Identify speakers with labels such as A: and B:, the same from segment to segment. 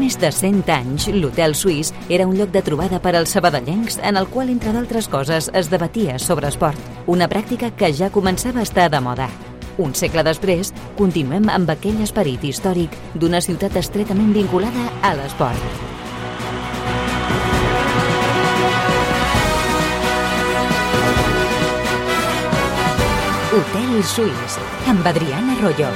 A: més de 100 anys, l'Hotel Suís era un lloc de trobada per als sabadellencs en el qual, entre d'altres coses, es debatia sobre esport, una pràctica que ja començava a estar de moda. Un segle després, continuem amb aquell esperit històric d'una ciutat estretament vinculada a l'esport. Hotel Suís, amb Adrián Arroyo.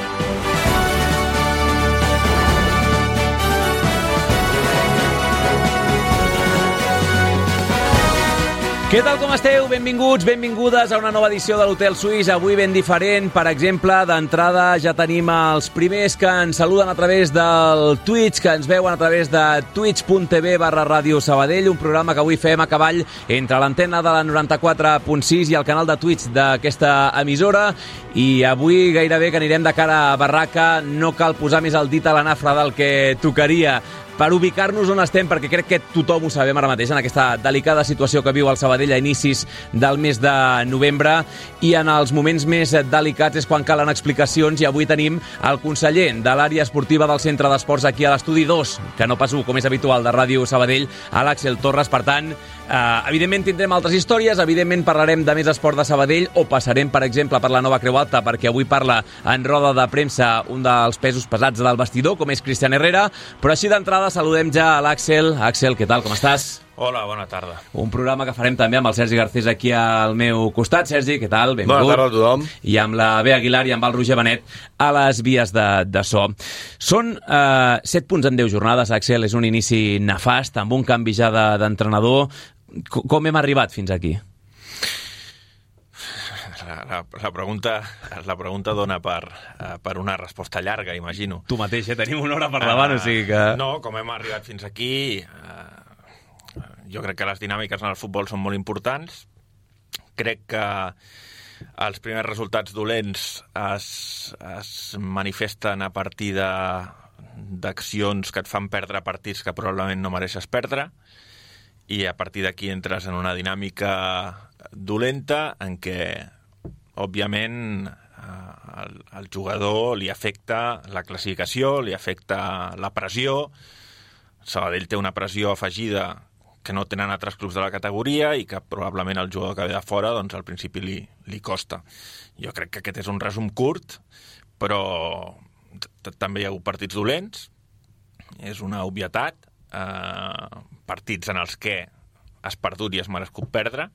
B: Què tal, com esteu? Benvinguts, benvingudes a una nova edició de l'Hotel Suís. Avui ben diferent. Per exemple, d'entrada ja tenim els primers que ens saluden a través del Twitch, que ens veuen a través de twitch.tv/Ràdio Sabadell, un programa que avui fem a cavall entre l'antena de la 94.6 i el canal de Twitch d'aquesta emissora. I avui gairebé que anirem de cara a barraca. No cal posar més el dit a la nafra del que tocaria per ubicar-nos on estem, perquè crec que tothom ho sabem ara mateix en aquesta delicada situació que viu el Sabadell a inicis del mes de novembre, i en els moments més delicats és quan calen explicacions, i avui tenim el conseller de l'àrea esportiva del Centre d'Esports aquí a l'Estudi 2, que no pas 1, com és habitual, de Ràdio Sabadell, a l'Àxel Torres. Per tant, evidentment tindrem altres històries, evidentment parlarem de més esport de Sabadell, o passarem, per exemple, per la nova Creu Alta, perquè avui parla en roda de premsa un dels pesos pesats del vestidor, com és Cristian Herrera, però així d'entrada saludem ja a l'Àxel. Àxel, què tal, com estàs?
C: Hola, bona tarda.
B: Un programa que farem també amb el Sergi Garcés aquí al meu costat. Sergi, què tal? Benvingut.
D: Bona tarda a tothom.
B: I amb la Bea Aguilar i amb el Roger Benet a les vies de so. Són 7 punts en 10 jornades, Àxel. És un inici nefast, amb un canvi ja d'entrenador. Com hem arribat fins aquí?
C: La pregunta dona per una resposta llarga, imagino.
B: Tu mateix, tenim una hora per davant, o sigui que...
C: No, com hem arribat fins aquí, jo crec que les dinàmiques en el futbol són molt importants. Crec que els primers resultats dolents es manifesten a partir d'accions que et fan perdre partits que probablement no mereixes perdre, i a partir d'aquí entres en una dinàmica dolenta en què òbviament al jugador li afecta la classificació, li afecta la pressió. Sabadell té una pressió afegida que no tenen altres clubs de la categoria i que probablement el jugador que ve de fora doncs al principi li costa. Jo crec que aquest és un resum curt, però també hi ha hagut partits dolents, és una obvietat, partits en els que has perdut i has merescut perdre,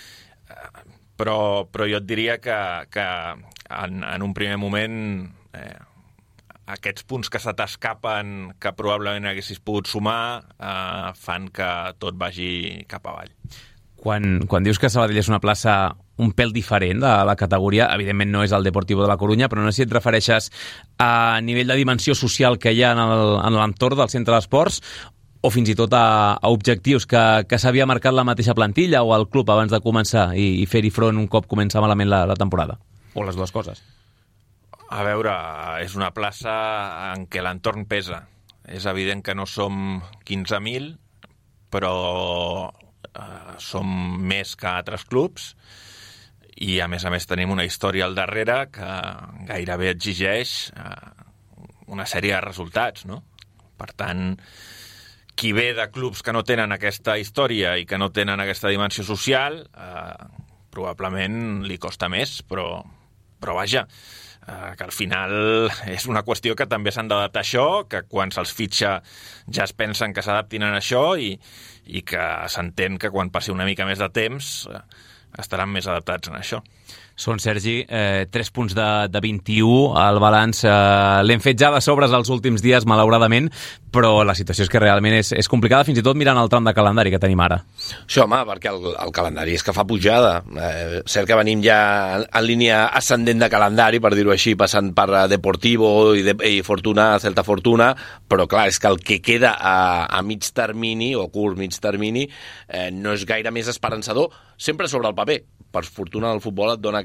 C: però jo et diria que en un primer moment aquests punts que se t'escapen, que probablement haguessis pogut sumar, fan que tot vagi cap avall.
B: Quan dius que Sabadell és una plaça un pèl diferent de la categoria, evidentment no és el Deportivo de la Corunya, però no sé si et refereixes a nivell de dimensió social que hi ha en l'entorn del centre d'esports, o fins i tot a objectius que s'havia marcat la mateixa plantilla o el club abans de començar i fer-hi front un cop comença malament la temporada? O les dues coses?
C: A veure, és una plaça en què l'entorn pesa. És evident que no som 15.000, però som més que altres clubs, i a més tenim una història al darrere que gairebé exigeix una sèrie de resultats, no? Per tant, qui ve de clubs que no tenen aquesta història i que no tenen aquesta dimensió social, probablement li costa més, però vaja, que al final és una qüestió que també s'han d'adaptar a això, que quan se'ls fitxa ja es pensen que s'adaptin a això i que s'entén que quan passi una mica més de temps estaran més adaptats a això.
B: Són, Sergi, 3 punts de 21. El balanç l'hem fet ja de sobres els últims dies, malauradament, però la situació és que realment és complicada, fins i tot mirant el tram de calendari que tenim ara.
D: Sí, home, perquè el calendari és que fa pujada. Cert que venim ja en línia ascendent de calendari, per dir-ho així, passant per Deportivo i Fortuna, Celta Fortuna, però clar, és que el que queda a mig termini, o curt mig termini, no és gaire més esperançador, sempre sobre el paper. Per fortuna del futbol et dona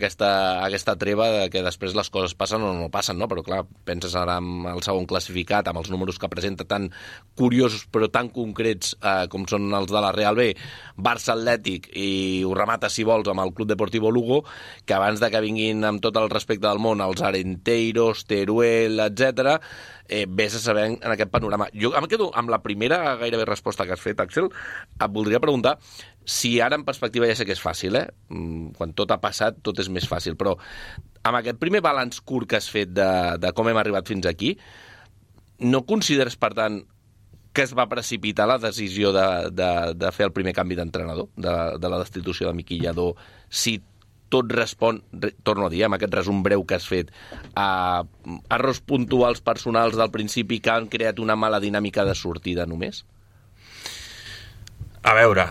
D: aquesta treva de que després les coses passen o no passen, no? Però clar, penses ara amb el segon classificat, amb els números que presenta tan curiosos però tan concrets com són els de la Real B, Barça Atlètic, i ho remata, si vols, amb el Club Deportivo Lugo, que abans de que vinguin amb tot el respecte del món els Arenteiros, Teruel, etc., vés a saber en aquest panorama. Jo em quedo amb la primera gairebé resposta que has fet, Àxel. Et voldria preguntar si ara en perspectiva, ja sé que és fàcil, quan tot ha passat tot és més fàcil, però amb aquest primer balanç curt que has fet de com hem arribat fins aquí, no consideres, per tant, que es va precipitar la decisió de fer el primer canvi d'entrenador, de la destitució de Miqui Lladó, si tot respon, torno a dir, amb aquest resum breu que has fet, a errors puntuals personals del principi que han creat una mala dinàmica de sortida només?
C: A veure,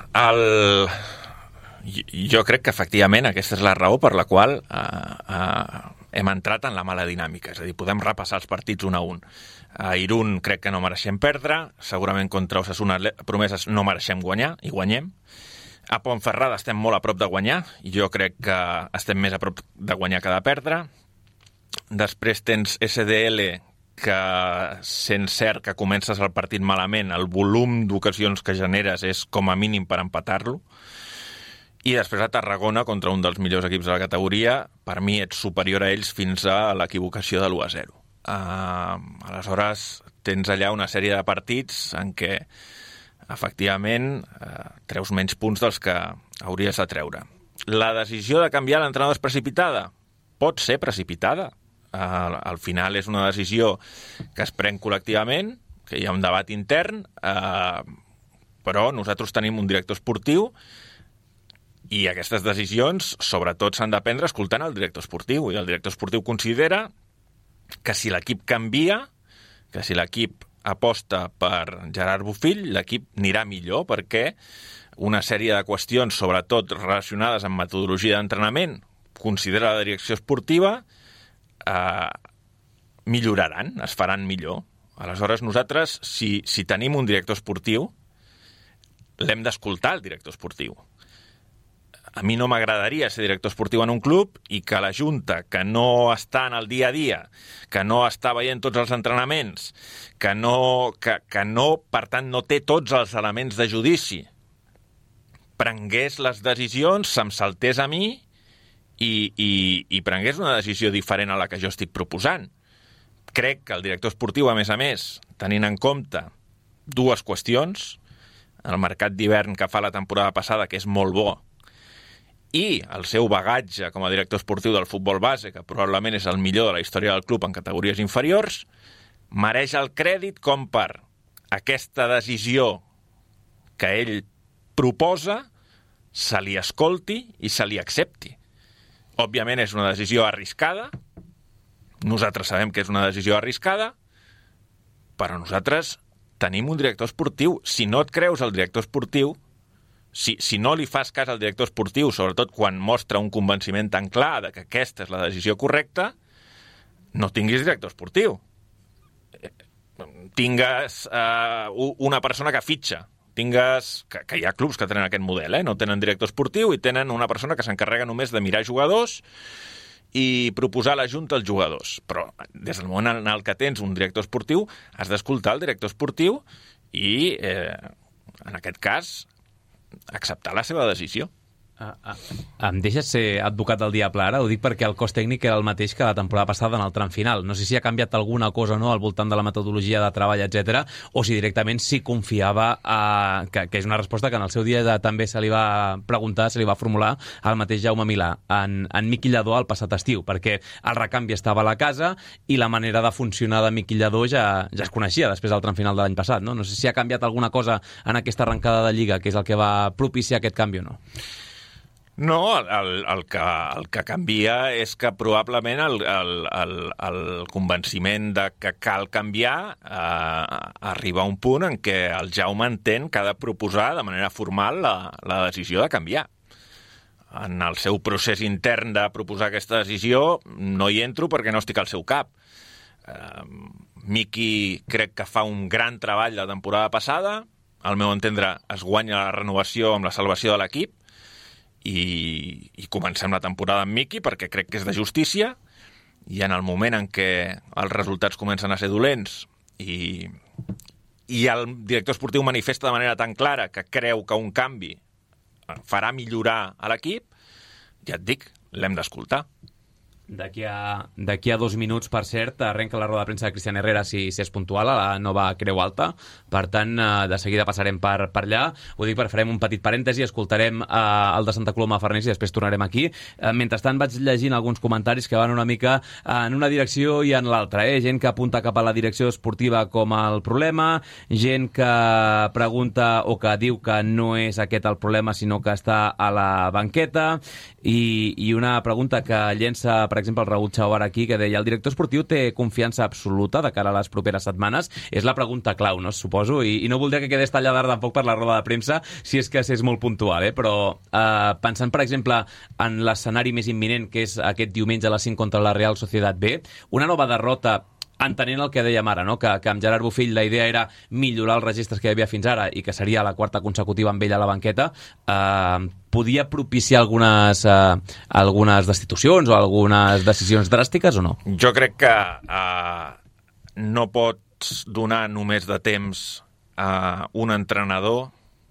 C: jo crec que efectivament aquesta és la raó per la qual hem entrat en la mala dinàmica. És a dir, podem repassar els partits un a un. A Irún crec que no mereixem perdre, segurament contra Osasuna Promeses no mereixem guanyar, i guanyem. A Ponferrada estem molt a prop de guanyar, i jo crec que estem més a prop de guanyar que de perdre. Després tens SDL, que sent cert que comences el partit malament, el volum d'ocasions que generes és com a mínim per empatar-lo. I després a Tarragona, contra un dels millors equips de la categoria, per mi ets superior a ells fins a l'equivocació de l'1-0. Aleshores, tens allà una sèrie de partits en què efectivament treus menys punts dels que hauries de treure. La decisió de canviar l'entrenador és precipitada? Pot ser precipitada. Al final és una decisió que es pren col·lectivament, que hi ha un debat intern, però nosaltres tenim un director esportiu i aquestes decisions sobretot s'han de prendre escoltant el director esportiu, i el director esportiu considera que si l'equip canvia, que si l'equip aposta per Gerard Bofill, l'equip anirà millor perquè una sèrie de qüestions, sobretot relacionades amb metodologia d'entrenament, considera la direcció esportiva, milloraran, es faran millor. Aleshores, nosaltres, si tenim un director esportiu, l'hem d'escoltar, el director esportiu. A mi no m'agradaria ser director esportiu en un club i que la Junta, que no està en el dia a dia, que no està veient tots els entrenaments, que no, per tant, no té tots els elements de judici, prengués les decisions, se'm saltés a mi i prengués una decisió diferent a la que jo estic proposant. Crec que el director esportiu, a més, tenint en compte dues qüestions, el mercat d'hivern que fa la temporada passada, que és molt bo, i el seu bagatge com a director esportiu del futbol base, que probablement és el millor de la història del club en categories inferiors, mereix el crèdit com per aquesta decisió que ell proposa se li escolti i se li accepti. Òbviament és una decisió arriscada, nosaltres sabem que és una decisió arriscada, però nosaltres tenim un director esportiu. Si no et creus el director esportiu, si no li fas cas al director esportiu, sobretot quan mostra un convenciment tan clar de que aquesta és la decisió correcta, no tinguis director esportiu. Tingues una persona que fitxa. Que hi ha clubs que tenen aquest model, no tenen director esportiu i tenen una persona que s'encarrega només de mirar jugadors i proposar a la Junta els jugadors. Però des del moment en el que tens un director esportiu, has d'escoltar el director esportiu i, en aquest cas, acceptar la seva decisió.
E: Em deixes ser advocat del diable ara? Ho dic perquè el cos tècnic era el mateix que la temporada passada en el tram final. No sé si ha canviat alguna cosa o no al voltant de la metodologia de treball, etc, o si directament s'hi confiava, que és una resposta que en el seu dia també se li va preguntar, se li va formular al mateix Jaume Milà, en Miqui Lladó el passat estiu, perquè el recanvi estava a la casa i la manera de funcionar de Miqui Lladó ja es coneixia després del tram final de l'any passat, no? No sé si ha canviat alguna cosa en aquesta arrencada de Lliga, que és el que va propiciar aquest canvi o no.
C: No, el que canvia és que probablement el convenciment de que cal canviar arriba a un punt en què el Jaume entén que ha de proposar de manera formal la decisió de canviar. En el seu procés intern de proposar aquesta decisió no hi entro perquè no estic al seu cap. Miqui crec que fa un gran treball la temporada passada, al meu entendre es guanya la renovació amb la salvació de l'equip, i comencem la temporada amb Miqui perquè crec que és de justícia, i en el moment en què els resultats comencen a ser dolents i el director esportiu manifesta de manera tan clara que creu que un canvi farà millorar a l'equip, ja et dic, l'hem d'escoltar.
E: D'aquí a 2 minuts, per cert, arrenca la roda de premsa de Cristian Herrera si és puntual a la nova Creu Alta. Per tant, de seguida passarem per allà. Ho dic farem un petit parèntesi, escoltarem el de Santa Coloma Farners i després tornarem aquí. Mentrestant vaig llegint alguns comentaris que van una mica en una direcció i en l'altra. Gent que apunta cap a la direcció esportiva com el problema, gent que pregunta o que diu que no és aquest el problema, sinó que està a la banqueta, i una pregunta que llença, per exemple, el Raül Xauar aquí, que deia: el director esportiu té confiança absoluta de cara a les properes setmanes? És la pregunta clau, no? Suposo, i no voldria que quedés tallada tampoc per la roda de premsa, si és que és molt puntual, però pensant, per exemple, en l'escenari més imminent, que és aquest diumenge a les 5 contra la Real Sociedad B, una nova derrota, entenent el que dèiem ara, no? que amb Gerard Bofill la idea era millorar els registres que hi havia fins ara i que seria la 4ª consecutiva amb ell a la banqueta, podia propiciar algunes destitucions o algunes decisions dràstiques o no?
C: Jo crec que no pots donar només de temps a un entrenador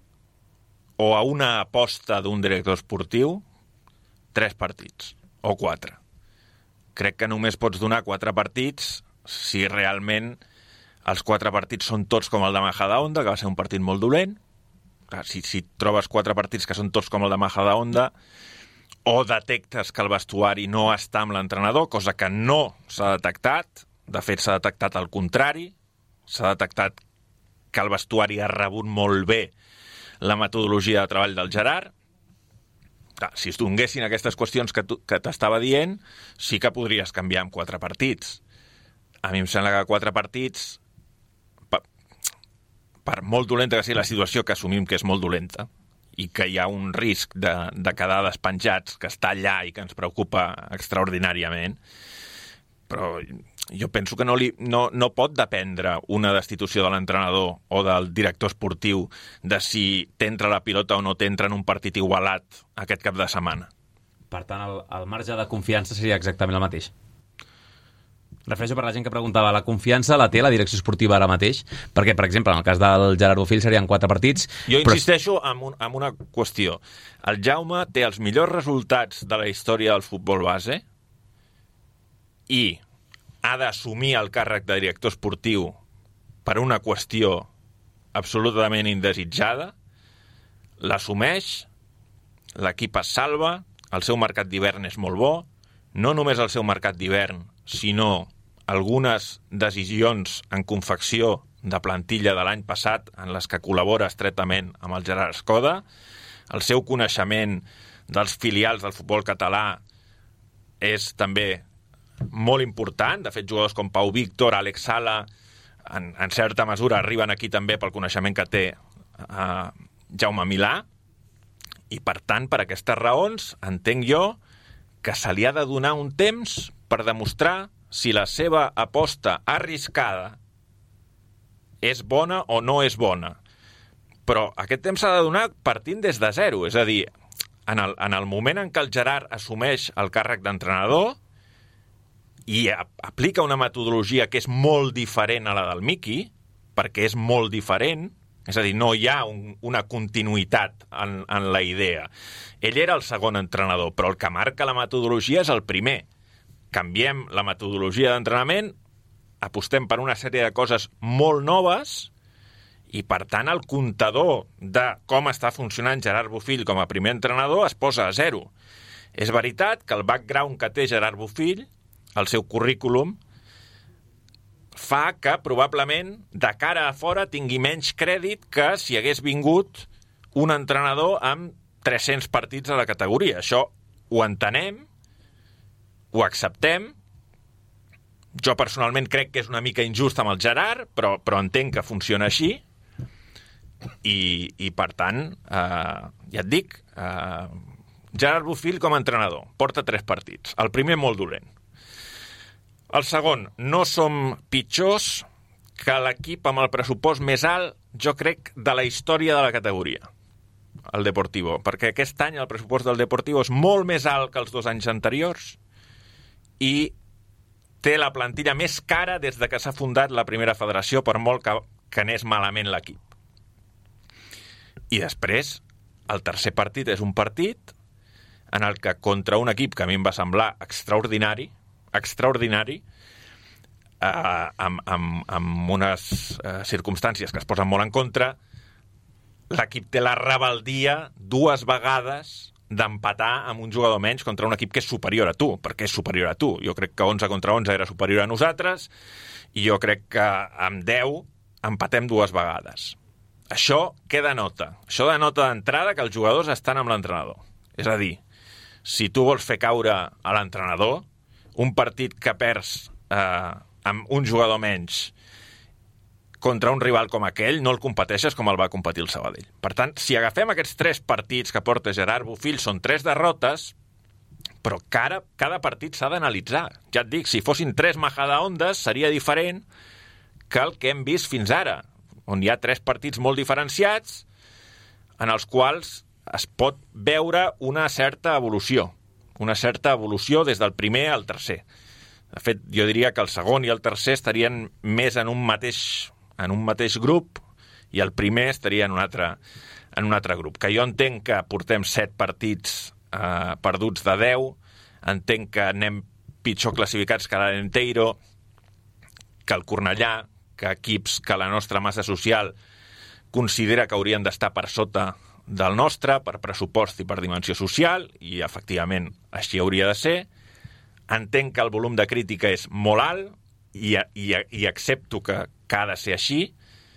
C: o a una aposta d'un director esportiu 3 partits o 4. Crec que només pots donar 4 partits si realment els 4 partits són tots com el de Majadahonda, que va ser un partit molt dolent. Si trobes 4 partits que són tots com el de Majadahonda, o detectes que el vestuari no està amb l'entrenador, cosa que no s'ha detectat, de fet s'ha detectat el contrari, s'ha detectat que el vestuari ha rebut molt bé la metodologia de treball del Gerard. Si es donguessin aquestes qüestions que t'estava dient, sí que podries canviar en 4 partits. A mi em sembla que 4 partits, per molt dolenta que sigui la situació, que assumim que és molt dolenta, i que hi ha un risc de quedar despenjats, que està allà i que ens preocupa extraordinàriament, però jo penso que no pot dependre una destitució de l'entrenador o del director esportiu de si t'entra la pilota o no t'entra en un partit igualat aquest cap de setmana.
E: Per tant, el marge de confiança seria exactament el mateix. Refereixo per la gent que preguntava, la confiança la té la direcció esportiva ara mateix? Perquè, per exemple, en el cas del Gerard Bofill serien 4 partits...
C: Jo insisteixo en una qüestió. El Jaume té els millors resultats de la història del futbol base i ha d'assumir el càrrec de director esportiu per una qüestió absolutament indesitjada, l'assumeix, l'equip es salva, el seu mercat d'hivern és molt bo, no només el seu mercat d'hivern, sinó algunes decisions en confecció de plantilla de l'any passat en les que col·labora estretament amb el Gerard Escoda, el seu coneixement dels filials del futbol català és també molt important. De fet, jugadors com Pau Víctor, Àlex Sala, en certa mesura arriben aquí també pel coneixement que té Jaume Milà, i per tant, per aquestes raons, entenc jo que se li ha de donar un temps per demostrar si la seva aposta arriscada és bona o no és bona. Però aquest temps s'ha de donar partint des de zero, és a dir, en el moment en què el Gerard assumeix el càrrec d'entrenador i aplica una metodologia que és molt diferent a la del Miqui, perquè és molt diferent, és a dir, no hi ha una continuïtat en la idea. Ell era el segon entrenador, però el que marca la metodologia és el primer. Canviem la metodologia d'entrenament, apostem per una sèrie de coses molt noves i, per tant, el comptador de com està funcionant Gerard Bofill com a primer entrenador es posa a 0. És veritat que el background que té Gerard Bofill, el seu currículum, fa que probablement de cara a fora tingui menys crèdit que si hagués vingut un entrenador amb 300 partits a la categoria. Això ho entenem, ho acceptem. Jo personalment crec que és una mica injust amb el Gerard, però entenc que funciona així. I per tant, ja et dic, Gerard Bofill com a entrenador porta 3 partits. El primer molt dolent. El segon, no som pitjors que l'equip amb el pressupost més alt, jo crec, de la història de la categoria. el Deportivo, perquè aquest any el pressupost del Deportivo és molt més alt que els 2 anys anteriors i té la plantilla més cara des de que s'ha fundat la primera federació, per molt que anés malament l'equip. I després, el tercer partit és un partit en el que contra un equip que a mi em va semblar extraordinari, amb unes circumstàncies que es posen molt en contra, l'equip té la rebeldia 2 vegades d'empatar amb un jugador menys contra un equip que és superior a tu, perquè és superior a tu. Jo crec que 11 contra 11 era superior a nosaltres i jo crec que amb 10 empatem 2 vegades. Això què denota? Això denota d'entrada que els jugadors estan amb l'entrenador. És a dir, si tu vols fer caure a l'entrenador, un partit que perds amb un jugador menys contra un rival com aquell, no el competeixes com el va competir el Sabadell. Per tant, si agafem aquests 3 partits que porta Gerard Bofill, són 3 derrotes, però cada partit s'ha d'analitzar. Ja et dic, si fossin 3 majadaondes, seria diferent que el que hem vist fins ara, on hi ha 3 partits molt diferenciats, en els quals es pot veure una certa evolució des del primer al tercer. De fet, jo diria que el segon i el tercer estarien més en un mateix grup i el primer estaria en un altre grup. Que jo entenc que portem 7 partits perduts de 10, entenc que anem pitjor classificats que l'Arenteiro, que el Cornellà, que equips que la nostra massa social considera que haurien d'estar per sota del nostre, per pressupost i per dimensió social, i efectivament així hauria de ser. Entenc que el volum de crítica és molt alt i accepto que ha de ser així.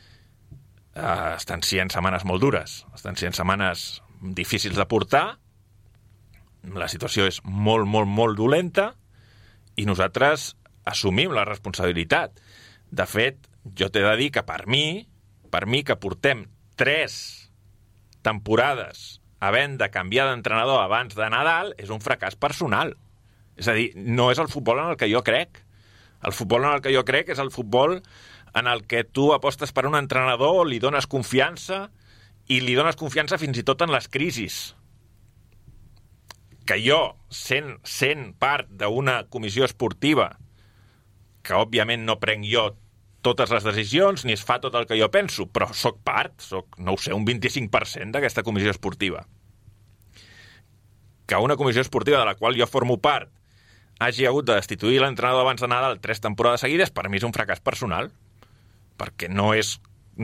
C: Estan sent setmanes molt dures, estan sent setmanes difícils de portar, la situació és molt, molt, molt dolenta i nosaltres assumim la responsabilitat. De fet, jo t'he de dir que per mi que portem 3 temporades havent de canviar d'entrenador abans de Nadal és un fracàs personal. És a dir, no és el futbol en el que jo crec. El futbol en el que jo crec és el futbol en el que tu apostes per un entrenador, li dones confiança i li dones confiança fins i tot en les crisis. Que jo, sent part d'una comissió esportiva, que òbviament no prenc jo totes les decisions ni es fa tot el que jo penso, però soc part, no ho sé, un 25% d'aquesta comissió esportiva. Que una comissió esportiva de la qual jo formo part hagi hagut de destituir l'entrenador abans de Nadal 3 temporades seguides, per mi és un fracàs personal, perquè no és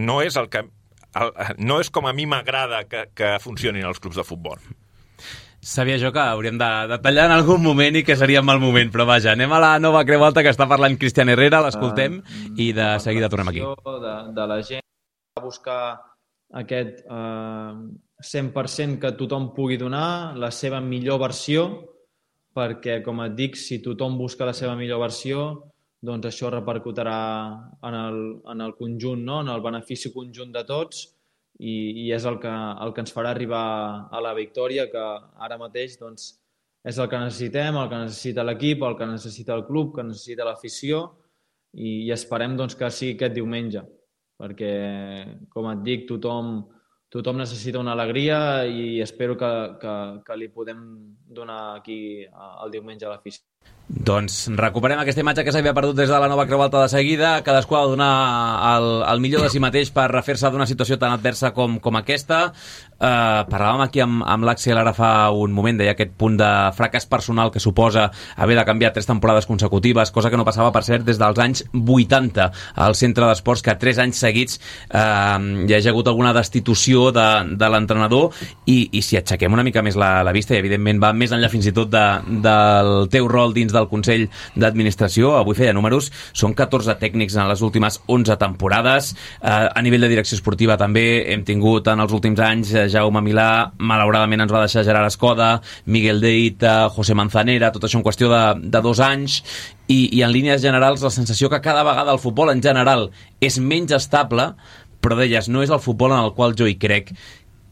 C: com a mi m'agrada que funcionin els clubs de futbol.
E: Sabia jo que hauríem de tallar en algun moment i que seria en mal moment, però vaja, anem a la nova Creu Alta que està parlant Cristian Herrera, l'escoltem i de seguida tornem aquí.
F: De la gent a buscar aquest 100% que tothom pugui donar la seva millor versió, perquè, com et dic, si tothom busca la seva millor versió, doncs això repercutirà en el conjunt, no? En el benefici conjunt de tots, i és el que ens farà arribar a la victòria, que ara mateix doncs, és el que necessitem, el que necessita l'equip, el que necessita el club, que necessita l'afició, i esperem doncs, que sigui aquest diumenge, perquè, com et dic, tothom necessita una alegria i espero que li podem donar aquí el diumenge a l'afició.
E: Doncs recuperem aquesta imatge que s'havia perdut des de la nova Creu Alta de seguida. Cadascú ha de donar el millor de si mateix per refer-se d'una situació tan adversa com aquesta. Parlàvem aquí amb l'Axel ara fa un moment, deia aquest punt de fracàs personal que suposa haver de canviar 3 temporades consecutives, cosa que no passava, per cert, des dels anys 80 al centre d'esports, que 3 anys seguits hi hagi hagut alguna destitució de l'entrenador, i si aixequem una mica més la vista, i evidentment va més enllà fins i tot del teu rol dins del Consell d'Administració, avui feia números, són 14 tècnics en les últimes 11 temporades. A nivell de direcció esportiva també hem tingut en els últims anys Jaume Milà, malauradament ens va deixar Gerard Escoda, Miguel Deita, José Manzanera, tot això en qüestió de 2 anys, i en línies generals la sensació que cada vegada el futbol en general és menys estable, però deies, no és el futbol en el qual jo hi crec.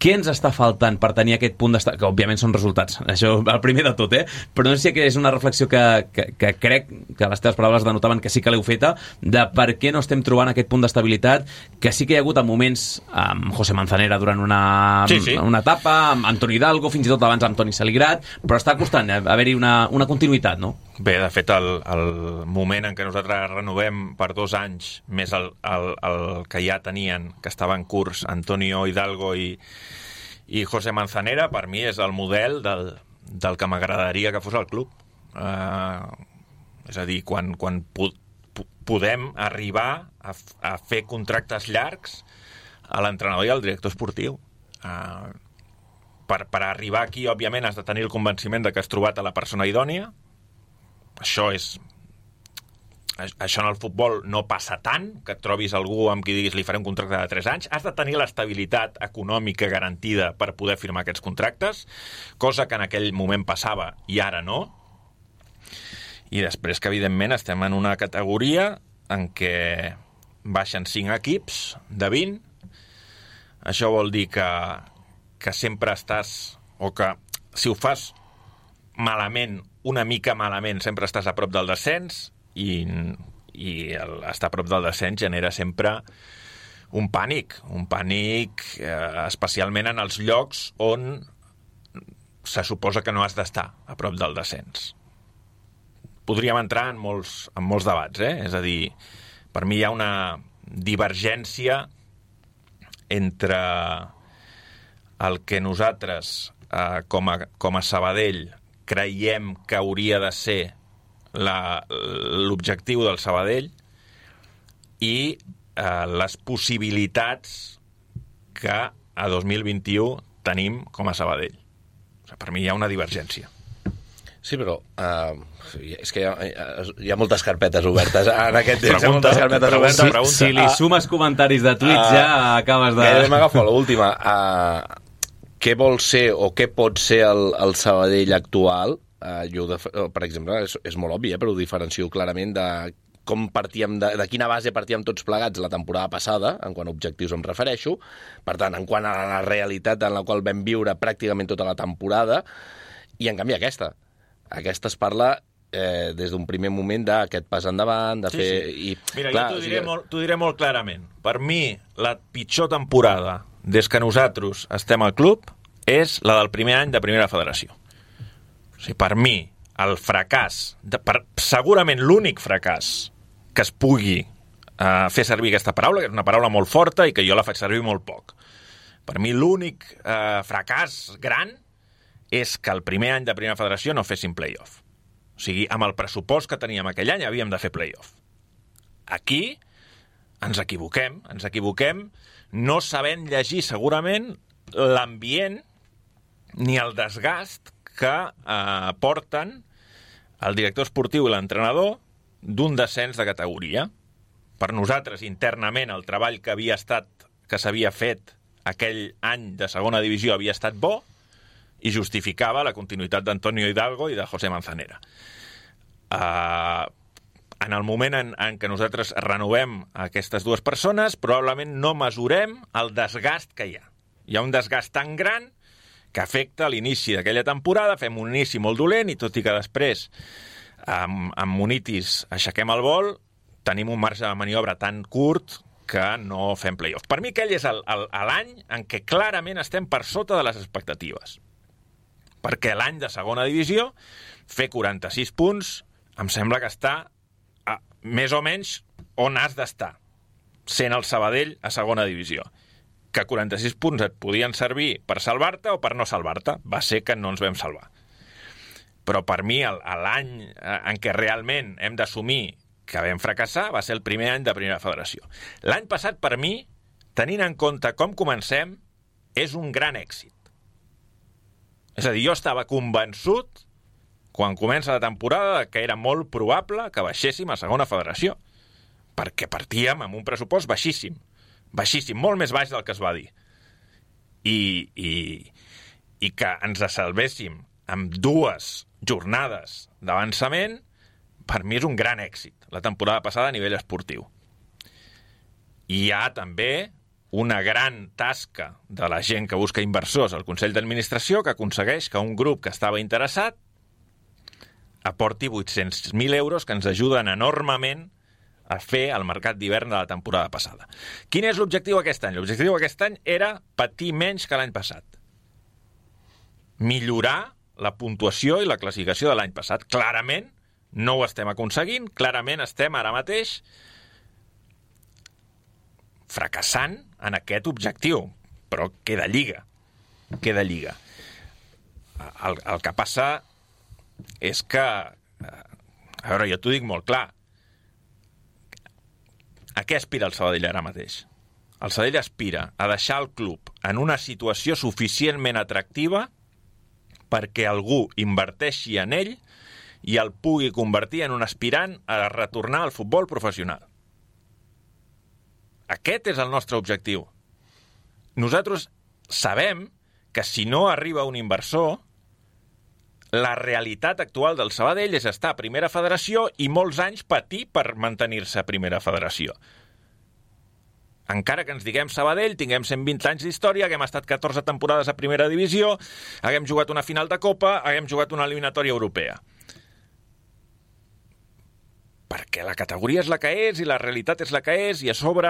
E: Què ens està faltant per tenir aquest punt d'estat? Que òbviament són resultats, això el primer de tot, però no sé si és una reflexió que crec que les teves paraules denotaven que sí que l'heu feta, de per què no estem trobant aquest punt d'estabilitat, que sí que hi ha hagut en moments amb José Manzanera durant una etapa, amb Antoni Hidalgo, fins i tot abans amb Toni Saligrat, però està costant haver-hi una continuïtat, no?
C: Bé, de fet, el moment en què nosaltres renovem per 2 anys, més el que ja tenien, que estava en curs, Antonio Hidalgo i José Manzanera, per mi és el model del que m'agradaria que fos el club. És a dir, quan podem arribar a fer contractes llargs a l'entrenador i al director esportiu. Per arribar aquí, òbviament, has de tenir el convenciment de que has trobat a la persona idònia. Això en el futbol no passa tant, que et trobis algú amb qui diguis li faré un contracte de 3 anys. Has de tenir l'estabilitat econòmica garantida per poder firmar aquests contractes, cosa que en aquell moment passava i ara no. I després que, evidentment, estem en una categoria en què baixen 5 equips de 20. Això vol dir que sempre estàs, o que si ho fas malament, una mica malament, sempre estàs a prop del descens, i estar a prop del descens genera sempre un pànic especialment en els llocs on se suposa que no has d'estar a prop del descens. Podríem entrar en molts debats, És a dir, per mi hi ha una divergència entre el que nosaltres com a Sabadell creiem que hauria de ser l'objectiu del Sabadell i les possibilitats que a 2021 tenim com a Sabadell. Per mi hi ha una divergència.
D: Sí, però és que hi ha moltes carpetes obertes en aquest temps.
E: Si li sumes comentaris de Twitch ja acabes de...
D: M'agafo l'última. Què vol ser o què pot ser el Sabadell actual? Per exemple, és molt obvi, però ho diferencio clarament de com partíem, de quina base partíem tots plegats la temporada passada, en quant a objectius em refereixo, per tant, en quant a la realitat en la qual vam viure pràcticament tota la temporada, i en canvi aquesta es parla des d'un primer moment d'aquest pas endavant, de fer...
C: Sí. Mira, clar, jo t'ho diré molt clarament. Per mi, la pitjor temporada des que nosaltres estem al club és la del primer any de Primera Federació. O sigui, per mi, el fracàs, segurament l'únic fracàs que es pugui fer servir aquesta paraula, que és una paraula molt forta i que jo la faig servir molt poc. Per mi l'únic fracàs gran és que el primer any de Primera Federació no féssim play-off. O sigui, amb el pressupost que teníem aquell any havíem de fer play-off. Aquí ens equivoquem no sabent llegir segurament l'ambient ni el desgast que porten el director esportiu i l'entrenador d'un descens de categoria. Per nosaltres, internament, el treball que s'havia fet aquell any de segona divisió havia estat bo i justificava la continuïtat d'Antonio Hidalgo i de José Manzanera. En el moment en què nosaltres renovem aquestes dues persones, probablement no mesurem el desgast que hi ha. Hi ha un desgast tan gran que afecta l'inici d'aquella temporada, fem un inici molt dolent i tot i que després amb Munitis aixequem el vol, tenim un marge de maniobra tan curt que no fem play-off. Per mi aquell és l'any en què clarament estem per sota de les expectatives. Perquè l'any de segona divisió, fer 46 punts, em sembla que està més o menys on has d'estar, sent el Sabadell a segona divisió. Que 46 punts et podien servir per salvar-te o per no salvar-te. Va ser que no ens vam salvar. Però per mi l'any en què realment hem d'assumir que vam fracassar va ser el primer any de Primera Federació. L'any passat, per mi, tenint en compte com comencem, és un gran èxit. És a dir, jo estava convençut, quan comença la temporada, que era molt probable que baixéssim a segona federació, perquè partíem amb un pressupost baixíssim, molt més baix del que es va dir. I que ens salvéssim amb 2 jornades d'avançament, per mi és un gran èxit, la temporada passada a nivell esportiu. I hi ha també una gran tasca de la gent que busca inversors al Consell d'Administració que aconsegueix que un grup que estava interessat aporti 800.000 euros que ens ajuden enormement a fer el mercat d'hivern de la temporada passada. Quin és l'objectiu aquest any? L'objectiu aquest any era patir menys que l'any passat. Millorar la puntuació i la classificació de l'any passat. Clarament no ho estem aconseguint, clarament estem ara mateix fracassant en aquest objectiu, però queda lliga. Queda lliga. El que passa és que, a veure, jo t'ho dic molt clar, a què aspira el Sabadell ara mateix? El Sabadell aspira a deixar el club en una situació suficientment atractiva perquè algú inverteixi en ell i el pugui convertir en un aspirant a retornar al futbol professional. Aquest és el nostre objectiu. Nosaltres sabem que si no arriba un inversor, la realitat actual del Sabadell és estar a Primera Federació i molts anys patir per mantenir-se a Primera Federació. Encara que ens diguem Sabadell, tinguem 120 anys d'història, haguem estat 14 temporades a Primera Divisió, haguem jugat una final de Copa, haguem jugat una eliminatòria europea. Perquè la categoria és la que és i la realitat és la que és i a sobre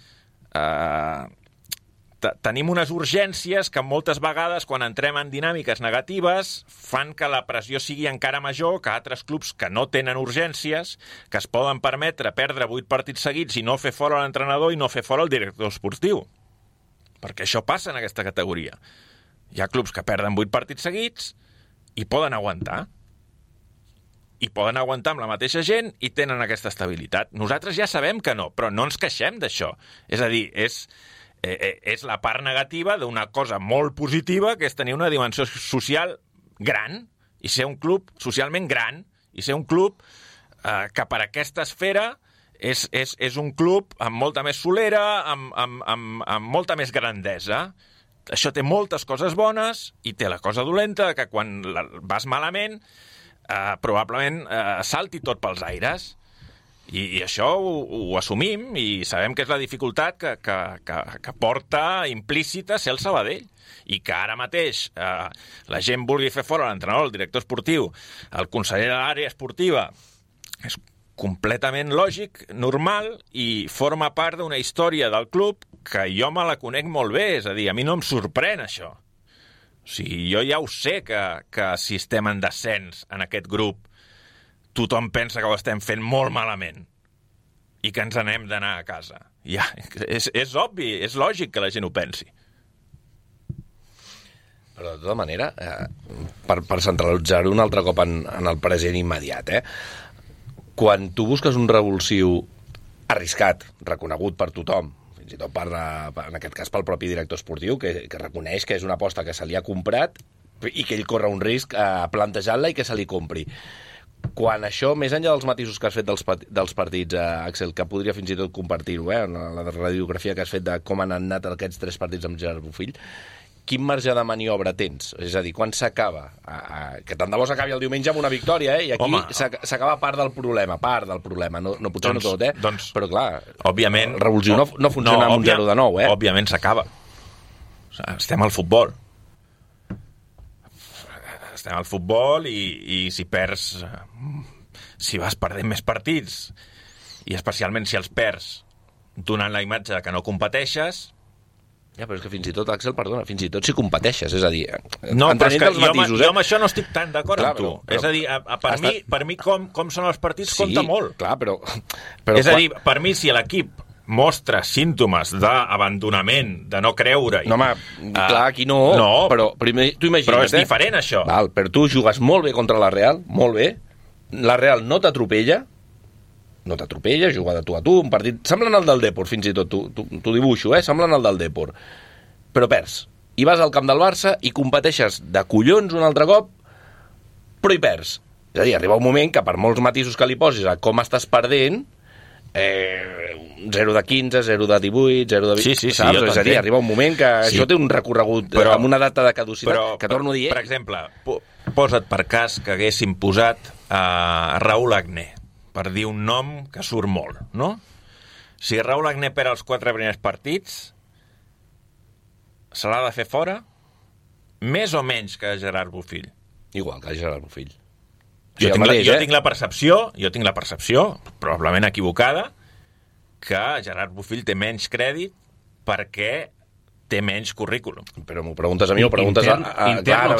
C: tenim unes urgències que moltes vegades quan entrem en dinàmiques negatives fan que la pressió sigui encara major que altres clubs que no tenen urgències, que es poden permetre perdre 8 partits seguits i no fer fora l'entrenador i no fer fora el director esportiu. Perquè això passa en aquesta categoria. Hi ha clubs que perden 8 partits seguits i poden aguantar. I poden aguantar amb la mateixa gent i tenen aquesta estabilitat. Nosaltres ja sabem que no, però no ens queixem d'això. És a dir, és la part negativa d'una cosa molt positiva, que és tenir una dimensió social gran i ser un club socialment gran i ser un club que per aquesta esfera és un club amb molta més solera, amb molta més grandesa. Això té moltes coses bones i té la cosa dolenta que quan vas malament probablement salti tot pels aires i això ho assumim i sabem que és la dificultat que porta implícita ser el Sabadell i que ara mateix la gent vulgui fer fora l'entrenador, el director esportiu, el conseller de l'àrea esportiva. És completament lògic, normal i forma part d'una història del club que jo me la conec molt bé, és a dir, a mi no em sorprèn això. O sigui, jo ja ho sé que si estem en descens en aquest grup, tothom pensa que ho estem fent molt malament i que ens n'hem d'anar a casa. Ja, és obvi, és lògic que la gent ho pensi.
D: Però de tota manera, per centralitzar-ho un altre cop en el present immediat, quan tu busques un revulsiu arriscat, reconegut per tothom, fins i tot en aquest cas pel propi director esportiu, que reconeix que és una aposta que se li ha comprat i que ell corre un risc plantejant-la i que se li compri. Quan això, més enllà dels matisos que has fet dels partits, Axel, que podria fins i tot compartir-ho, la radiografia que has fet de com han anat aquests 3 partits amb Gerard Bofill, quin marge de maniobra tens? És a dir, quan s'acaba? Que tant de bo s'acabi el diumenge amb una victòria, i aquí s'acaba part del problema, no potser no tot, però clar,
C: òbviament,
D: el revulsiu no funciona amb un 0 de 9,
C: Òbviament s'acaba. Estem al futbol. Estem al futbol i si perds, si vas perdent més partits, i especialment si els perds donant la imatge que no competeixes.
D: Ja, però és que fins i tot, Axel, perdona, fins i tot si competeixes, és a dir...
C: No, però és que jo amb això no estic tan d'acord amb tu. És a dir, per mi com són els partits compta molt.
D: Clar, però
C: és a dir, per mi, si l'equip mostra símptomes d'abandonament, de no creure...
D: No, home, clar, aquí no, però primer, tu imagina't...
C: Però és diferent, això.
D: Val, però tu jugues molt bé contra la Real, molt bé, la Real no t'atropella, juga de tu a tu, un partit semblant al del Depor, fins i tot, t'ho dibuixo, semblant al del Depor, però perds, i vas al camp del Barça i competeixes de collons un altre cop, però hi perds. És a dir, arriba un moment que per molts matisos que li posis a com estàs perdent, 0 de 15, 0 de 18, 0 de 20...
C: Sí,
D: saps? És a dir, arriba un moment que això té un recorregut amb una data de caducitat, que torno a dir...
C: Per exemple, posa't per cas que haguéssim posat a Raúl Agné, per dir un nom que surt molt, no? Si Raúl Agné perd els 4 primers partits, se l'ha de fer fora més o menys que Gerard Bofill?
D: Igual que Gerard Bofill.
C: Jo tinc la percepció, probablement equivocada, que Gerard Bofill té menys crèdit perquè té menys currículum.
D: Però m'ho preguntes a mi o preguntes a Clara?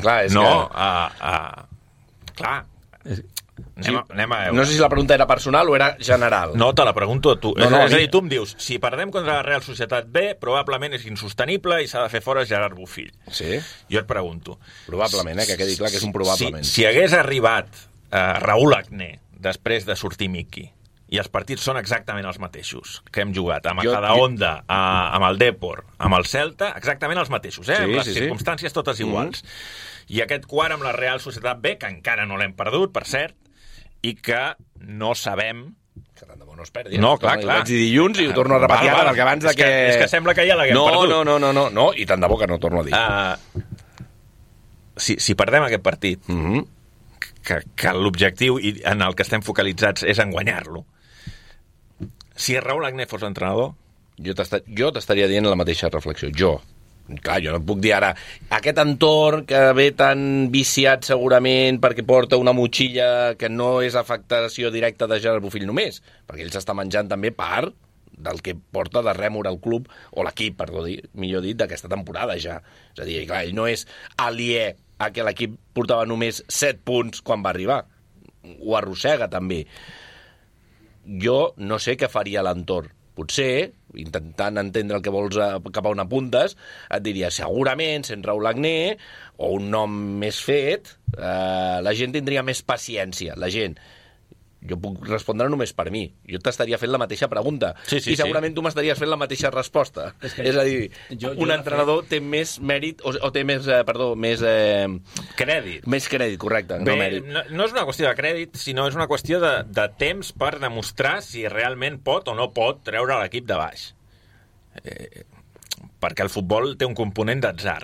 C: Clar. Anem a veure.
D: No sé si la pregunta era personal o era general.
C: No, te la pregunto a tu. És a dir, tu em dius, si perdem contra la Real Societat B, probablement és insostenible i s'ha de fer fora Gerard Bofill.
D: Sí?
C: Jo et pregunto.
D: Probablement, que quedi clar que és un probablement.
C: Si hagués arribat Raúl Agné després de sortir Miki, i els partits són exactament els mateixos que hem jugat, amb Majadahonda, amb el Depor, amb el Celta, exactament els mateixos, amb les circumstàncies totes iguals. I aquest quart amb la Real Societat B, que encara no l'hem perdut, per cert, i que no sabem...
D: Que tant de bo no es perdi.
C: No, clar.
D: Ho vaig dir dilluns i ho torno a repetir ara, perquè abans de que...
C: És que sembla que ja l'haguem perdut.
D: No, i tant de bo que no torno a dir.
C: Si perdem aquest partit, que l'objectiu en el que estem focalitzats és en guanyar-lo, si Raúl Agné fos l'entrenador...
D: Jo t'estaria dient la mateixa reflexió. Clar, jo no et puc dir ara aquest entorn que ve tan viciat segurament perquè porta una motxilla que no és afectació directa de Gerard Bofill només, perquè ell s'està menjant també part del que porta de rèmor al club, o l'equip, millor dit, d'aquesta temporada ja. És a dir, clar, ell no és aliè a que l'equip portava només 7 punts quan va arribar. Ho arrossega també. Jo no sé què faria l'entorn. Potser, intentant entendre el que vols cap a on apuntes, et diria, segurament, sent Raúl Agné, o un nom més fet, la gent tindria més paciència. La gent. Jo puc respondre només per mi. Jo t'estaria fent la mateixa pregunta.
C: Sí,
D: I segurament tu m'estaries fent la mateixa resposta. És a dir, un entrenador té més mèrit, o té més, més...
C: crèdit.
D: Més crèdit, correcte.
C: Bé, no mèrit. No és una qüestió de crèdit, sinó és una qüestió de temps per demostrar si realment pot o no pot treure l'equip de baix. Perquè el futbol té un component d'atzar.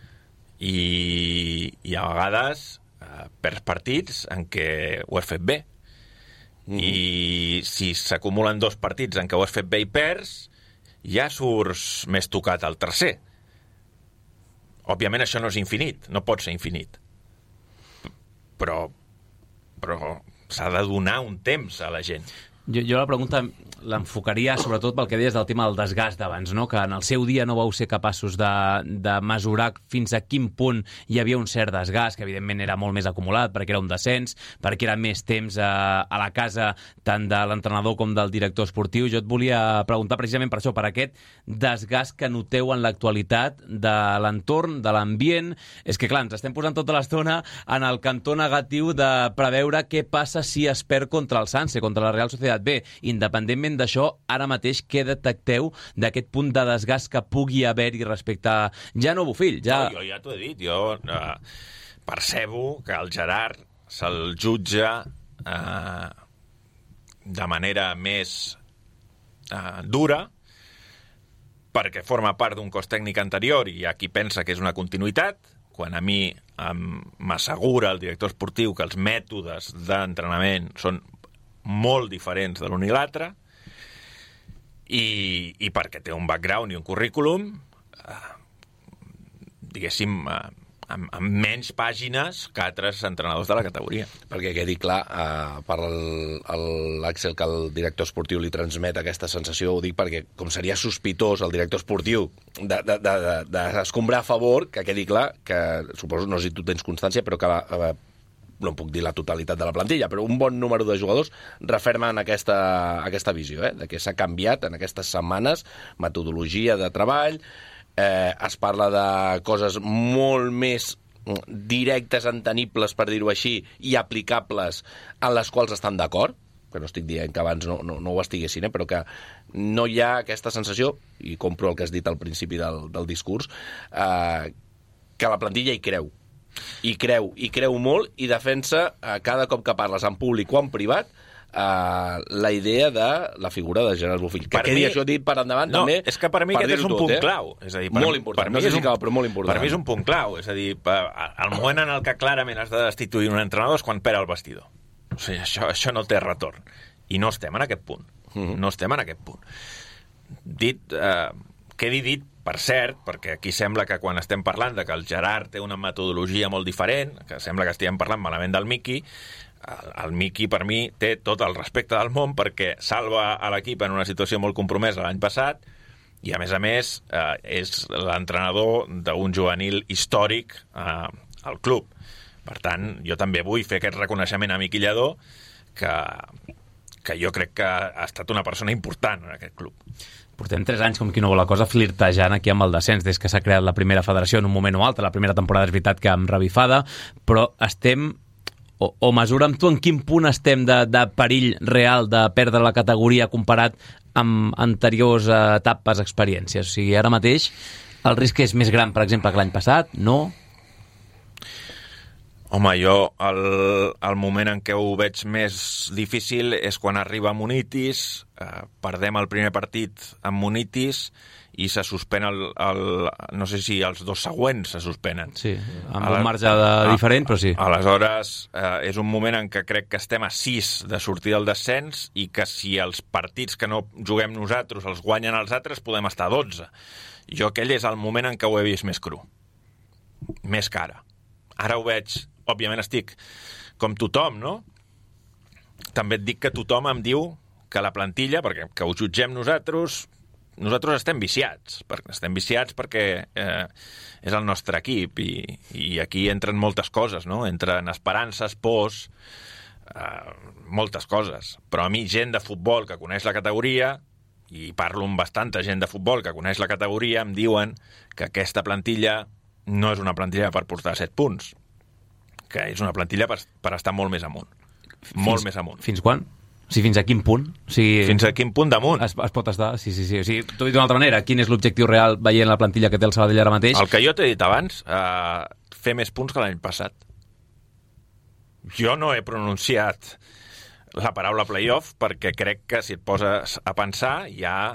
C: I a vegades perds partits en què ho has fet bé. I si s'acumulen 2 partits en què ho has fet bé i perds, ja surts més tocat al tercer. Òbviament això no és infinit, no pot ser infinit. Però s'ha de donar un temps a la gent.
E: Jo la pregunta l'enfocaria sobretot pel que deies del tema del desgast d'abans, no? Que en el seu dia no vau ser capaços de mesurar fins a quin punt hi havia un cert desgast, que evidentment era molt més acumulat, perquè era un descens, perquè era més temps a la casa tant de l'entrenador com del director esportiu. Jo et volia preguntar precisament per això, per aquest desgast que noteu en l'actualitat de l'entorn, de l'ambient. És que, clar, ens estem posant tota l'estona en el cantó negatiu de preveure què passa si es perd contra el Sanse, contra la Real Societat B. Independentment d'això, ara mateix què detecteu d'aquest punt de desgast que pugui haver-hi respecte a... Ja no Bofill, ja...
C: No, jo ja t'ho he dit, jo percebo que el Gerard se'l jutja de manera més dura perquè forma part d'un cos tècnic anterior i hi ha qui pensa que és una continuïtat, quan a mi m'assegura el director esportiu que els mètodes d'entrenament són molt diferents de l'un i l'altre, i perquè té un background i un currículum diguéssim amb menys pàgines que altres entrenadors de la categoria.
D: Perquè quedi clar, per l'Àxel, que el director esportiu li transmet aquesta sensació, ho dic perquè com seria sospitós el director esportiu d'escombrar a favor, que quedi clar, que suposo, no sé si tu tens constància, però que no puc dir la totalitat de la plantilla, però un bon número de jugadors refermen aquesta visió, de que s'ha canviat en aquestes setmanes metodologia de treball, es parla de coses molt més directes, entenibles, per dir-ho així, i aplicables, en les quals estan d'acord, que no estic dient que abans no ho estiguessin, però que no hi ha aquesta sensació, i compro el que has dit al principi del discurs, que la plantilla hi creu. I creu molt, i defensa cada cop que parles en públic o en privat la idea de la figura de Gerard Bofill. Que quedi això dit per endavant,
C: no,
D: també.
C: És que per mi aquest és un punt clau. És a dir,
D: molt important. No sé si cal, però molt important.
C: Per mi és un punt clau. És a dir, el moment en el que clarament has de destituir un entrenador és quan perd el vestidor. O sigui, això no té retorn. I no estem en aquest punt. No estem en aquest punt. Dit quedi dit, per cert, perquè aquí sembla que quan estem parlant de que el Gerard té una metodologia molt diferent, que sembla que estiguem parlant malament del Miqui, el Miqui per mi té tot el respecte del món perquè salva a l'equip en una situació molt compromesa l'any passat i a més és l'entrenador d'un juvenil històric al club. Per tant, jo també vull fer aquest reconeixement a Miqui Lladó que jo crec que ha estat una persona important en aquest club.
E: Portem 3 anys, com qui no vol la cosa, flirtejant aquí amb el descens, des que s'ha creat la primera federació en un moment o altre. La primera temporada és veritat que amb revifada, però estem, o mesura'm tu en quin punt estem de perill real de perdre la categoria comparat amb anteriors etapes, experiències. O sigui, ara mateix el risc és més gran, per exemple, que l'any passat, no?
C: Home, jo el moment en què ho veig més difícil és quan arriba Munitis, perdem el primer partit amb Munitis i se suspèn no sé si els 2 següents se suspenen.
E: Sí, amb un marge diferent, però sí.
C: Aleshores, és un moment en què crec que estem a 6 de sortir del descens i que si els partits que no juguem nosaltres els guanyen els altres, podem estar a 12. Jo aquell és el moment en què ho he vist més cru. Més cara. Ara ho veig, òbviament estic com tothom, no? També et dic que tothom em diu que la plantilla, perquè que ho jutgem nosaltres estem viciats. Estem viciats perquè és el nostre equip i aquí entren moltes coses, no? Entren esperances, pors, moltes coses. Però a mi, gent de futbol que coneix la categoria, i parlo amb bastanta gent de futbol que coneix la categoria, em diuen que aquesta plantilla no és una plantilla per portar 7 punts, que és una plantilla per estar molt més amunt. Molt més amunt.
E: Fins quan? O sigui, fins a quin punt? O sigui,
C: fins a quin punt damunt?
E: Es pot estar, sí. O sigui, t'ho he dit d'una altra manera, quin és l'objectiu real veient la plantilla que té el Sabadell ara mateix?
C: El que jo t'he dit abans, fer més punts que l'any passat. Jo no he pronunciat la paraula playoff perquè crec que si et poses a pensar ja...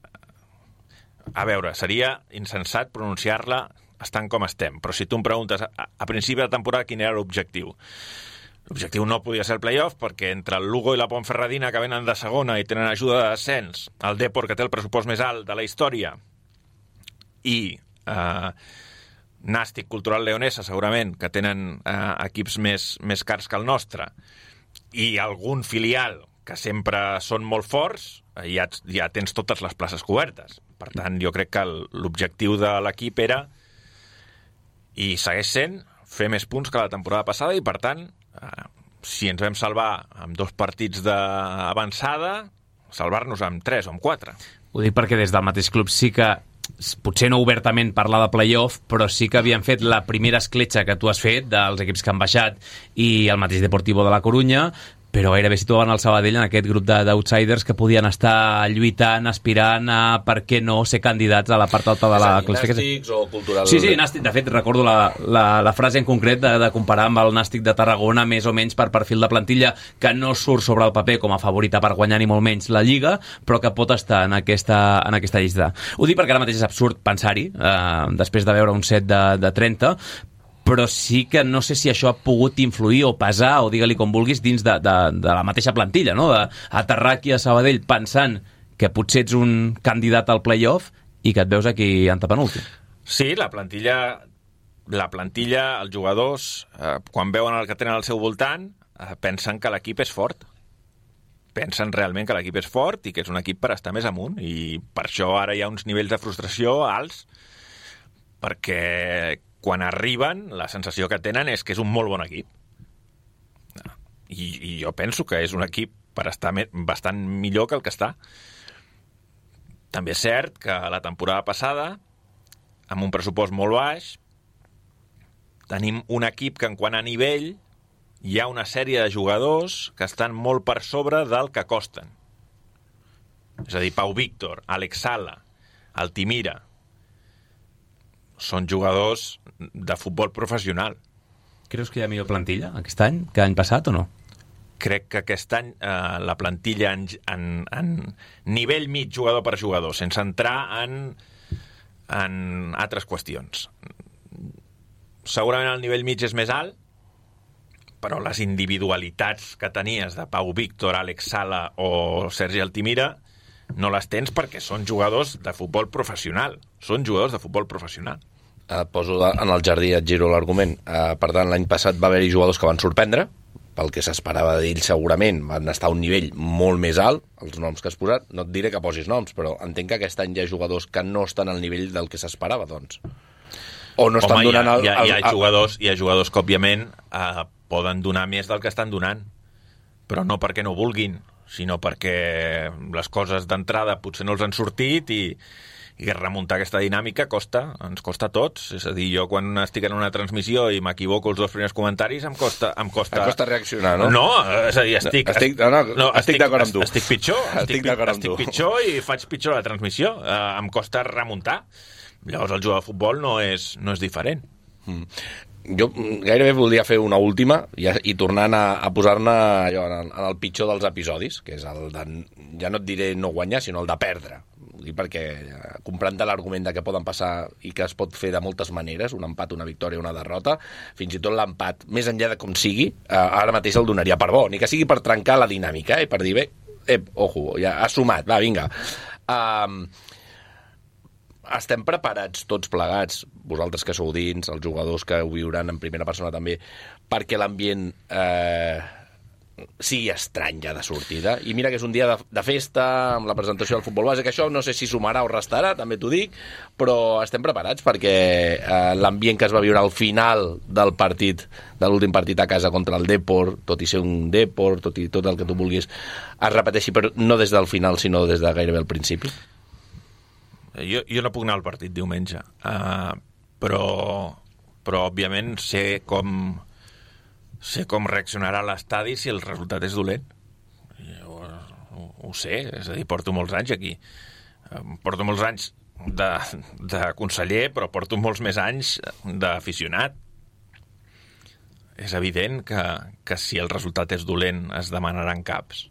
C: A veure, seria insensat pronunciar-la estant com estem, però si tu em preguntes a principi de temporada quin era l'objectiu, l'objectiu no podia ser el playoff perquè entre el Lugo i la Ponferradina que venen de segona i tenen ajuda de descens, el Depor que té el pressupost més alt de la història i Nàstic Cultural Leonesa segurament que tenen equips més cars que el nostre i algun filial que sempre són molt forts, ja tens totes les places cobertes. Per tant, jo crec que l'objectiu de l'equip era i segueix sent fer més punts que la temporada passada i, per tant, si ens vam salvar amb 2 partits d'avançada, salvar-nos amb 3 o amb 4.
E: Ho dic perquè des del mateix club sí que, potser no obertament parlar de playoff, però sí que havien fet la primera escletxa que tu has fet dels equips que han baixat i el mateix Deportivo de la Corunya, però gairebé situaven el Sabadell en aquest grup d'outsiders que podien estar lluitant, aspirant a, per què no, ser candidats a la part alta de la classificació.
D: Nàstics o cultural...
E: Sí, Nàstic. De fet, recordo la frase en concret de comparar amb el Nàstic de Tarragona, més o menys per perfil de plantilla, que no surt sobre el paper com a favorita per guanyar ni molt menys la Lliga, però que pot estar en aquesta llista. Ho dic perquè ara mateix és absurd pensar-hi, després de veure un set de 30, però sí que no sé si això ha pogut influir o pesar, o digue-li com vulguis, dins de la mateixa plantilla, no? D'aterrar aquí a Sabadell pensant que potser ets un candidat al playoff i que et veus aquí antepenúltim.
C: Sí, la plantilla, els jugadors, quan veuen el que tenen al seu voltant, pensen que l'equip és fort. Pensen realment que l'equip és fort i que és un equip per estar més amunt, i per això ara hi ha uns nivells de frustració alts, perquè quan arriben, la sensació que tenen és que és un molt bon equip. I jo penso que és un equip per estar bastant millor que el que està. També és cert que la temporada passada, amb un pressupost molt baix, tenim un equip que en quant a nivell hi ha una sèrie de jugadors que estan molt per sobre del que costen. És a dir, Pau Víctor, Alex Sala, Altimira, són jugadors de futbol professional.
E: Creus que hi ha millor plantilla aquest any que l'any passat o no?
C: Crec que aquest any la plantilla en nivell mig jugador per jugador, sense entrar en altres qüestions. Segurament el nivell mig és més alt, però les individualitats que tenies de Pau Víctor, Alex Sala o Sergi Altimira No les tens perquè són jugadors de futbol professional. Són jugadors de futbol professional.
D: Et poso en el jardí, et giro l'argument. Per tant, l'any passat va haver-hi jugadors que van sorprendre, pel que s'esperava d'ells segurament, van estar a un nivell molt més alt, els noms que has posat. No et diré que posis noms, però entenc que aquest any hi ha jugadors que no estan al nivell del que s'esperava, doncs. O no estan donant...
C: Hi ha jugadors que, òbviament, poden donar més del que estan donant, però no perquè no vulguin, sinó perquè les coses d'entrada potser no els han sortit i remuntar aquesta dinàmica ens costa a tots. És a dir, jo quan estic en una transmissió i m'equivoco els 2 primers comentaris em costa
D: reaccionar, no?
C: No, és a dir, estic
D: d'acord amb tu.
C: Estic pitjor i faig pitjor la transmissió. Em costa remuntar. Llavors el jugador de futbol no és diferent.
D: Jo gairebé voldria fer una última i tornant a posar-ne en el pitjor dels episodis, que és el de, ja no et diré no guanyar, sinó el de perdre. Perquè comprant-te l'argument de que poden passar i que es pot fer de moltes maneres, un empat, una victòria, una derrota, fins i tot l'empat, més enllà de com sigui, ara mateix el donaria per bo, ni que sigui per trencar la dinàmica, per dir, ojo, ja ha sumat, va, vinga. Estem preparats tots plegats, vosaltres que sou dins, els jugadors que ho viuran en primera persona també, perquè l'ambient sigui estrany ja de sortida. I mira que és un dia de festa, amb la presentació del futbol base, que això no sé si sumarà o restarà, també t'ho dic, però estem preparats perquè l'ambient que es va viure al final del partit, de l'últim partit a casa contra el Depor, tot i ser un Depor, tot i tot el que tu vulguis, es repeteixi, però no des del final, sinó des de gairebé el principi.
C: Jo no puc anar al partit diumenge, però òbviament sé com reaccionarà l'estadi si el resultat és dolent. Ho sé, és a dir, porto molts anys aquí. Porto molts anys de conseller, però porto molts més anys d'aficionat. És evident que si el resultat és dolent es demanaran caps.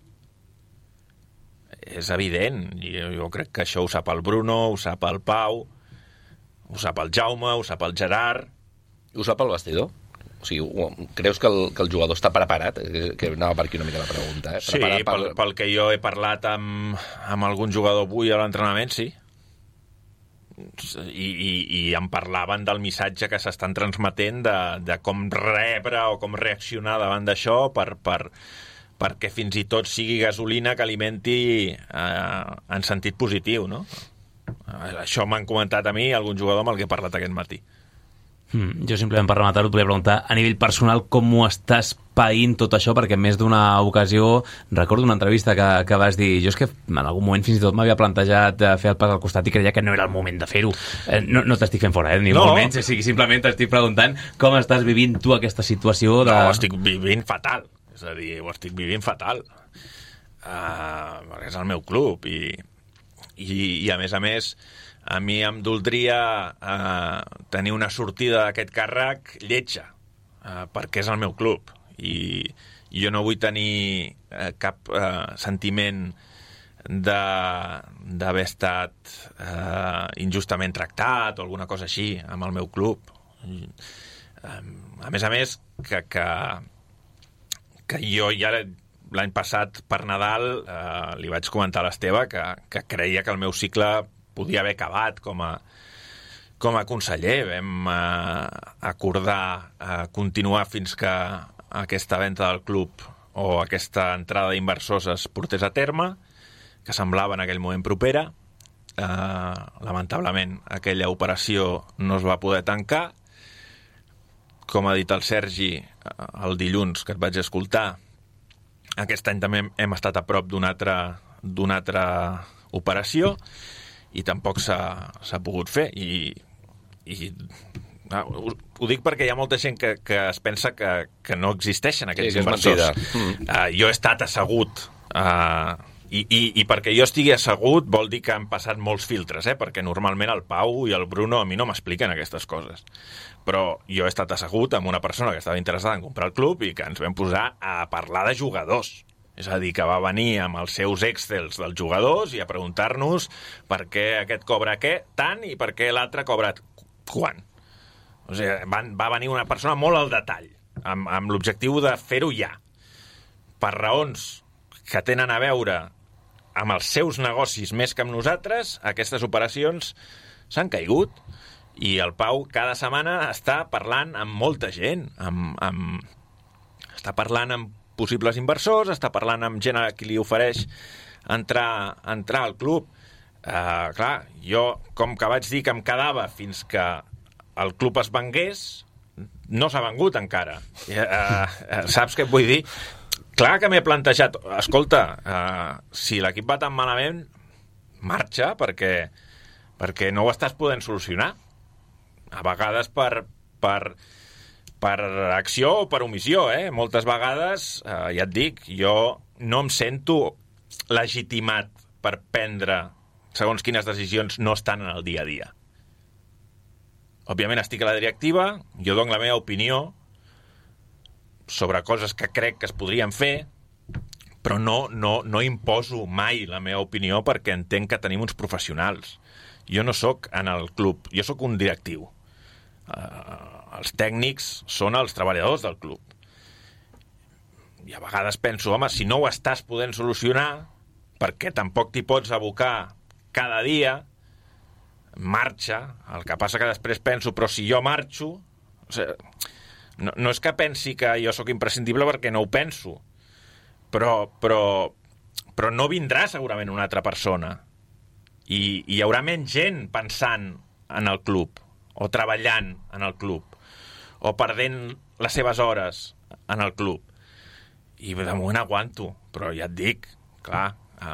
C: És evident, jo crec que això ho sap el Bruno, ho sap el Pau, ho sap el Jaume, ho sap el Gerard.
D: Ho sap el vestidor? O sigui, creus que el jugador està preparat? Que anava per aquí una mica la pregunta.
C: Sí, pel que jo he parlat amb algun jugador avui a l'entrenament, sí. I em parlaven del missatge que s'estan transmetent de com rebre o com reaccionar davant d'això perquè fins i tot sigui gasolina que alimenti en sentit positiu, no? Això m'han comentat a mi algun jugador amb el que he parlat aquest matí.
E: Jo simplement per rematar-ho et volia preguntar a nivell personal com ho estàs païnt tot això, perquè en més d'una ocasió recordo una entrevista que vas dir jo és que en algun moment fins i tot m'havia plantejat fer el pas al costat i creia que no era el moment de fer-ho. No t'estic fent fora, ni molt menys, simplement t'estic preguntant com estàs vivint tu aquesta situació de...
C: No, estic vivint fatal. És a dir, ho estic vivint fatal. Perquè és el meu club i a més, a mi em doldria tenir una sortida d'aquest càrrec lletja, perquè és el meu club. I jo no vull tenir cap sentiment d'haver estat injustament tractat o alguna cosa així amb el meu club. A més, que jo ja l'any passat per Nadal li vaig comentar a l'Esteve que creia que el meu cicle podia haver acabat com a conseller. Vam acordar continuar fins que aquesta venda del club o aquesta entrada d'inversors es portés a terme, que semblava en aquell moment propera. Lamentablement aquella operació no es va poder tancar. Com ha dit el Sergi el dilluns que et vaig escoltar, aquest any també hem estat a prop d'una altra operació i tampoc s'ha pogut fer i ho dic perquè hi ha molta gent que es pensa que no existeixen aquests inversors. Jo he estat assegut i perquè jo estigui assegut vol dir que han passat molts filtres, perquè normalment el Pau i el Bruno a mi no m'expliquen aquestes coses, però jo he estat assegut amb una persona que estava interessada en comprar el club i que ens vam posar a parlar de jugadors. És a dir, que va venir amb els seus excels dels jugadors i a preguntar-nos per què aquest cobra tant i per què l'altre cobra quan. O sigui, va venir una persona molt al detall, amb l'objectiu de fer-ho ja, per raons que tenen a veure amb els seus negocis més que amb nosaltres, aquestes operacions s'han caigut. I el Pau cada setmana està parlant amb molta gent, està parlant amb possibles inversors, està parlant amb gent a qui li ofereix entrar al club. Clar, jo, com que vaig dir que em quedava fins que el club es vengués, no s'ha vengut encara. Saps què et vull dir? Clar que m'he plantejat, escolta, si l'equip va tan malament, marxa, perquè no ho estàs podent solucionar. A vegades per acció o per omissió, Moltes vegades, ja et dic, jo no em sento legitimat per prendre segons quines decisions no estan en el dia a dia. Òbviament estic a la directiva, jo dono la meva opinió sobre coses que crec que es podrien fer, però no imposo mai la meva opinió perquè entenc que tenim uns professionals. Jo no sóc en el club, jo sóc un directiu. Els tècnics són els treballadors del club. I a vegades penso, home, si no ho estàs podent solucionar, perquè tampoc t'hi pots abocar cada dia, marxa. El que passa que després penso, però si jo marxo... O sigui, no és que pensi que jo sóc imprescindible perquè no ho penso, però no vindrà segurament una altra persona. I hi haurà menys gent pensant en el club, o treballant en el club, o perdent les seves hores en el club. I de moment aguanto, però ja et dic, clar,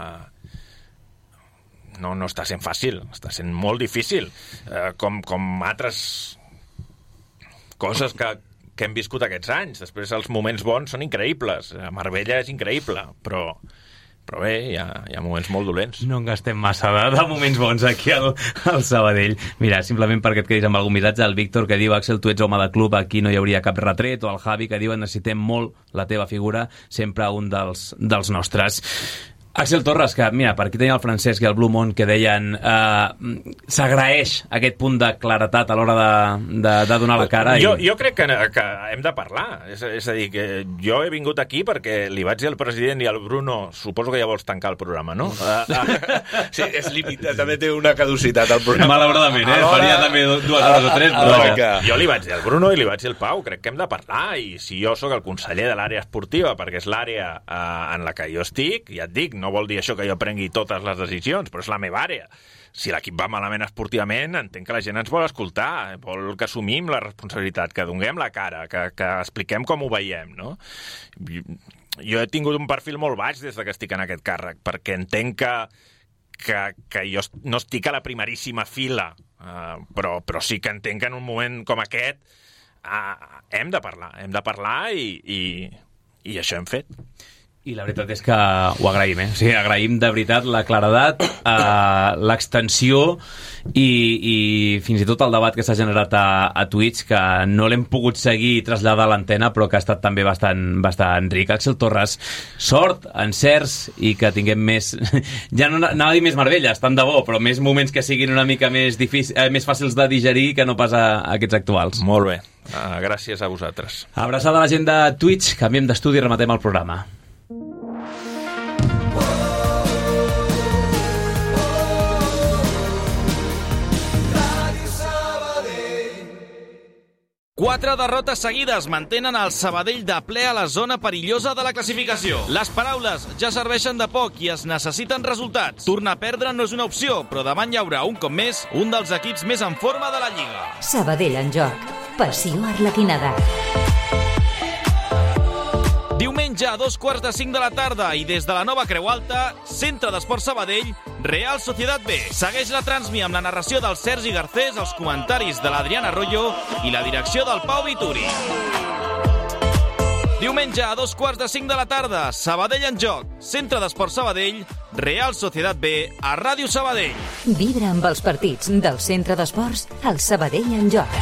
C: no està sent fàcil, està sent molt difícil, com altres coses que hem viscut aquests anys. Després els moments bons són increïbles, Marbella és increïble, però bé, hi ha moments molt dolents.
E: No en gastem massa de moments bons aquí al Sabadell. Mira, simplement perquè et quedis amb algun missatge, el Víctor que diu, Axel, tu ets home de club, aquí no hi hauria cap retret, o el Javi que diu, necessitem molt la teva figura, sempre un dels nostres. Axel Torres, que mira, per aquí tenia el Francesc i el Blue Mont que deien s'agraeix aquest punt de claretat a l'hora de donar la cara.
C: Jo crec que hem de parlar. És a dir, que jo he vingut aquí perquè li vaig dir al president i al Bruno, suposo que ja vols tancar el programa, no?
D: Sí, és limitat, també té una caducitat al programa.
E: Malauradament, faria també 2 hores o 3.
C: Però jo li vaig dir al Bruno i li vaig dir al Pau, crec que hem de parlar, i si jo sóc el conseller de l'àrea esportiva, perquè és l'àrea en la que jo estic, ja et dic, no vol dir això que jo prengui totes les decisions, però és la meva àrea. Si l'equip va malament esportivament, entenc que la gent ens vol escoltar, vol que assumim la responsabilitat, que donem la cara, que expliquem com ho veiem, no? Jo he tingut un perfil molt baix des que estic en aquest càrrec, perquè entenc que jo no estic a la primeríssima fila, però sí que entenc que en un moment com aquest hem de parlar i això hem fet.
E: I la veritat és que ho agraïm, O sigui, agraïm de veritat la claredat, l'extensió i fins i tot el debat que s'ha generat a Twitch, que no l'hem pogut seguir i traslladar a l'antena, però que ha estat també bastant ric. Axel Torres, sort, encerts i que tinguem més... Ja no anava a dir més Marbella, tant de bo, però més moments que siguin una mica més fàcils de digerir que no pas aquests actuals.
C: Molt bé, gràcies a vosaltres.
E: Abraçada a la gent de Twitch, canviem d'estudi i rematem el programa.
G: 4 derrotes seguides mantenen el Sabadell de ple a la zona perillosa de la classificació. Les paraules ja serveixen de poc i es necessiten resultats. Tornar a perdre no és una opció, però davant hi haurà un cop més un dels equips més en forma de la Lliga.
A: Sabadell en joc. Passió arlequinada.
G: Diumenge a 2:45 de la tarda i des de la nova Creu Alta, Centre d'Esports Sabadell, Real Sociedad B. Segueix la transmi amb la narració del Sergi Garcés, els comentaris de l'Adrián Arroyo i la direcció del Pau Vituri. Diumenge a 2:45 de la tarda, Sabadell en joc, Centre d'Esports Sabadell, Real Sociedad B a Ràdio Sabadell.
A: Vibra amb els partits del Centre d'Esports al Sabadell en joc.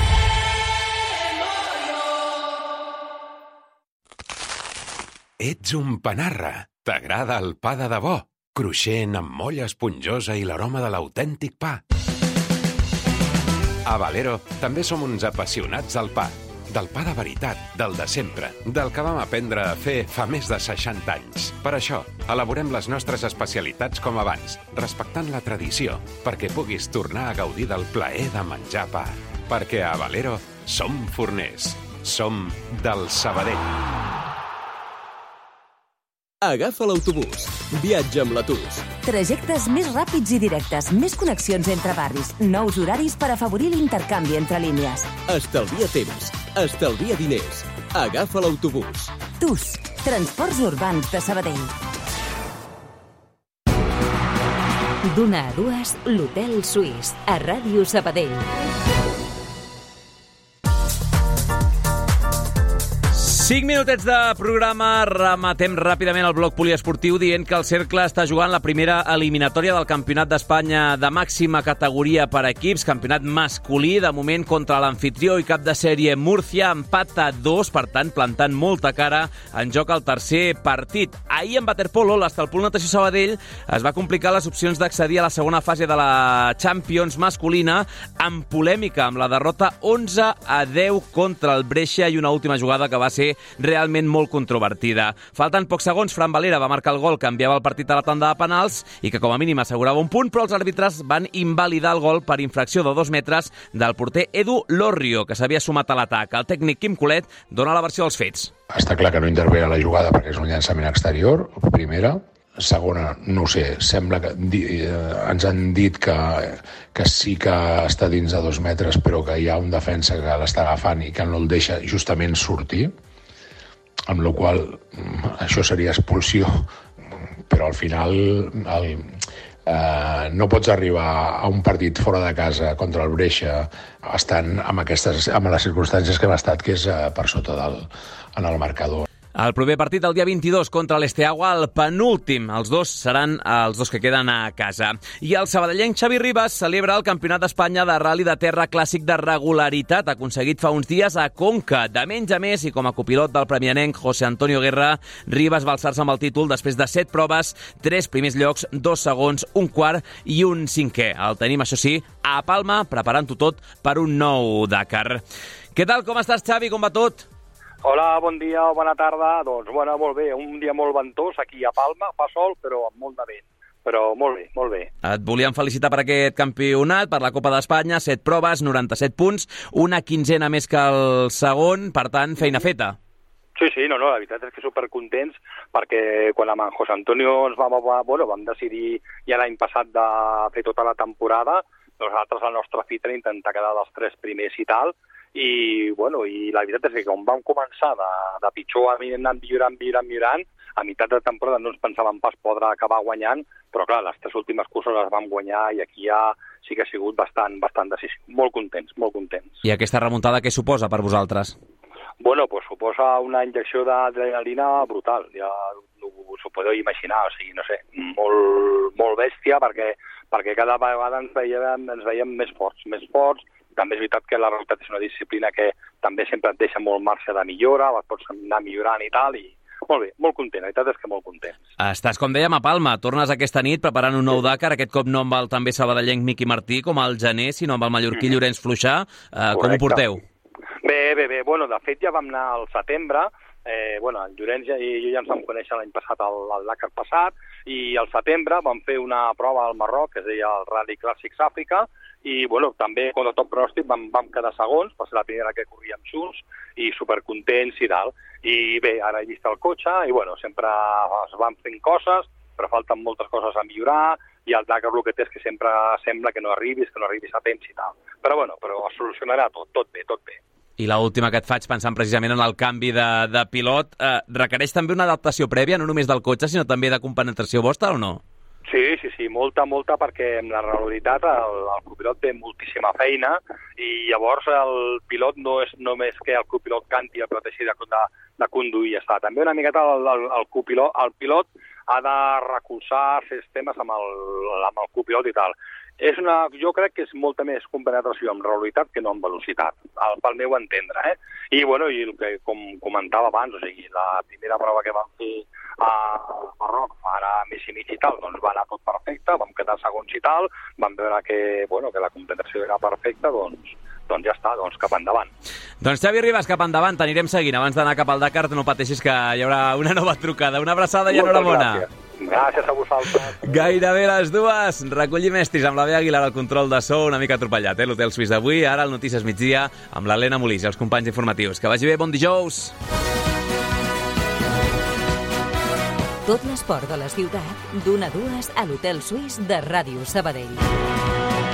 H: Ets un panarra. T'agrada el pa de debò, cruixent amb molla esponjosa i l'aroma de l'autèntic pa. A Valero també som uns apassionats del pa. del pa de veritat, del de sempre, del que vam aprendre a fer fa més de 60 anys. Per això, elaborem les nostres especialitats com abans, respectant la tradició, perquè puguis tornar a gaudir del plaer de menjar pa. Perquè a Valero som forners. Som del Sabadell.
I: Agafa l'autobús. Viatja amb la TUS.
J: Trajectes més ràpids i directes, més connexions entre barris, nous horaris per afavorir l'intercanvi entre línies.
I: Estalvia temps. Estalvia diners. Agafa l'autobús.
J: TUS. Transports Urbans de Sabadell.
A: D'una a dues, l'Hotel Suís, a Ràdio Sabadell.
B: 5 minutets de programa, rematem ràpidament el bloc poliesportiu dient que el Cercle està jugant la primera eliminatòria del Campionat d'Espanya de màxima categoria per equips, campionat masculí, de moment contra l'anfitrió i cap de sèrie Múrcia, empat a 2, per tant, plantant molta cara en joc el tercer partit. Ahir en waterpolo, l'Estalpol Natació Sabadell es va complicar les opcions d'accedir a la segona fase de la Champions masculina amb polèmica, amb la derrota 11 a 10 contra el Brescia i una última jugada que va ser realment molt controvertida. Faltant pocs segons, Fran Valera va marcar el gol que enviava el partit a la tanda de penals i que com a mínim assegurava un punt, però els àrbitres van invalidar el gol per infracció de 2 metres del porter Edu Lorrio, que s'havia sumat a l'atac. El tècnic Quim Colet dona la versió dels fets.
K: Està clar que no intervé a la jugada perquè és un llançament exterior, primera. Segona, no ho sé, sembla que ens han dit que sí que està dins de 2 metres, però que hi ha un defensa que l'està agafant i que no el deixa justament sortir, amb la qual això seria expulsió, però al final no pots arribar a un partit fora de casa contra el Brescia estant amb les circumstàncies que hem estat, que és per sota en el marcador.
B: El proper partit el dia 22 contra l'Esteagua, el penúltim. Els dos seran els dos que queden a casa. I el sabadellenc Xavi Ribas celebra el Campionat d'Espanya de Rally de Terra clàssic de regularitat, aconseguit fa uns dies a Conca. De menys a més, i com a copilot del premianenc José Antonio Guerra, Ribas va alçar-se amb el títol després de 7 proves, 3 primers llocs, 2 segons, un quart i un cinquè. El tenim, això sí, a Palma, preparant-ho tot per un nou Dakar. Què tal, com estàs, Xavi? Com va tot?
L: Hola, bon dia o bona tarda. Doncs, bueno, molt bé. Un dia molt ventós aquí a Palma. Fa sol, però amb molt de vent. Però molt bé, molt bé.
B: Et volíem felicitar per aquest campionat, per la Copa d'Espanya. 7 proves, 97 punts, una quinzena més que el segon. Per tant, feina feta.
L: Sí, no, la veritat és que supercontents perquè quan amb en José Antonio ens vam decidir ja l'any passat de fer tota la temporada, nosaltres la nostra fita era intentar quedar dels 3 primers i tal, i la veritat és que quan vam començar de pitjor a anar millorant, a meitat de temporada no ens pensàvem pas poder acabar guanyant, però clar, les 3 últimes curses les vam guanyar i aquí ja sí que ha sigut bastant decisiu. Molt contents.
B: I aquesta remuntada què suposa per vosaltres?
L: Bueno, pues suposa una injecció d'adrenalina brutal, ja us ho podeu imaginar, o sigui, no sé, molt bèstia perquè cada vegada ens veiem més forts. També és veritat que la realitat és una disciplina que també sempre et deixa molt marge de millora, pots anar millorant i tal, i molt bé, molt content, la veritat és que molt contents.
B: Estàs, com dèiem, a Palma, tornes aquesta nit preparant un nou Dakar, aquest cop no amb el també sabadellenc Miqui Martí, com al gener, sinó amb el mallorquí Llorenç Fluixà. Com ho porteu?
L: Bé, de fet ja vam anar al setembre, el Llorenç i jo ja ens vam conèixer l'any passat al Dakar passat, i al setembre vam fer una prova al Marroc, que es deia el Rally Clàssics Àfrica, i també contra tot pronòstic vam quedar segons, va ser la primera que corríem junts, i supercontents i tal. I bé, ara he vist el cotxe, i sempre es van fent coses, però falten moltes coses a millorar, i el Dakar el que té és que sempre sembla que no arribis a temps i tal. Però es solucionarà tot bé.
B: I l'última que et faig, pensant precisament en el canvi de pilot, requereix també una adaptació prèvia, no només del cotxe, sinó també de compenetració vostra, o no?
L: Sí, molta, perquè en la realitat el copilot té moltíssima feina i llavors el pilot no és només que el copilot canti i el pilot així de conduir i ja està. També una miqueta el pilot ha de recolzar sistemes amb el copilot i tal. Jo crec que és molta més compenetració amb realitat que no amb velocitat, pel meu entendre. I el que com comentava abans, o sigui, la primera prova que vam fer a Marroc fa ara mes i mig i tal, doncs va anar tot perfecte, vam quedar segons i tal, vam veure que la compenetració era perfecta, doncs doncs ja està, doncs cap endavant.
B: Doncs Xavi Ribas, cap endavant, t'anirem seguint. Abans d'anar cap al Dakar, no pateixis que hi haurà una nova trucada. Una abraçada i enhorabona.
L: Gràcies a vosaltres.
B: Gairebé les dues. Recollim estris amb la Bea Aguilar al control de so, una mica atropellat, l'Hotel Suís d'avui. Ara el Notícies Migdia amb l'Helena Molís i els companys informatius. Que vagi bé, bon dijous.
A: Tot l'esport de la ciutat, d'1 a 2 a l'Hotel Suís de Ràdio Sabadell.